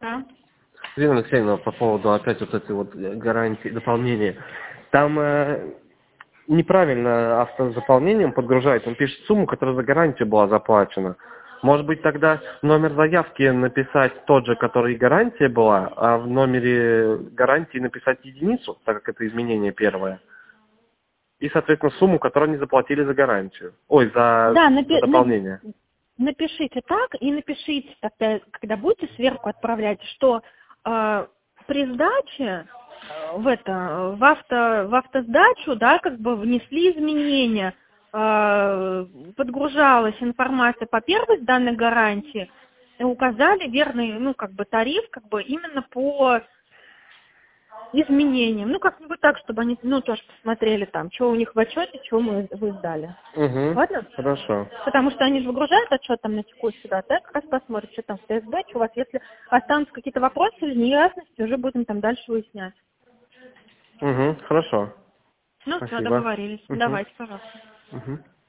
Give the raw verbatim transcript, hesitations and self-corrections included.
Да. Ирина Алексеевна, по поводу опять вот этой вот гарантии, дополнения. Там э, неправильно автозаполнением подгружает. Он пишет сумму, которая за гарантию была заплачена. Может быть, тогда номер заявки написать тот же, который и гарантия была, а в номере гарантии написать единицу, так как это изменение первое. И, соответственно, сумму, которую они заплатили за гарантию. Ой, за, Да, за напи- на- дополнение. напишите так и напишите, тогда, когда будете сверху отправлять, что э, при сдаче э, в это в авто в автосдачу, да, как бы внесли изменения, э, подгружалась информация по первой сданной гарантии, и указали верный, ну как бы тариф, как бы именно по изменениям. Ну как-нибудь так, чтобы они, ну тоже посмотрели там, что у них в отчете, что мы вы сдали. Угу, Ладно? хорошо. Потому что они же выгружают отчет там на текущую дату, да, как раз посмотрят, что там в ТСБ, что у вас, если останутся какие-то вопросы или неясности, уже будем там дальше выяснять. Угу, хорошо. Ну все, Спасибо. договорились. Угу. Давайте, пожалуйста. Угу.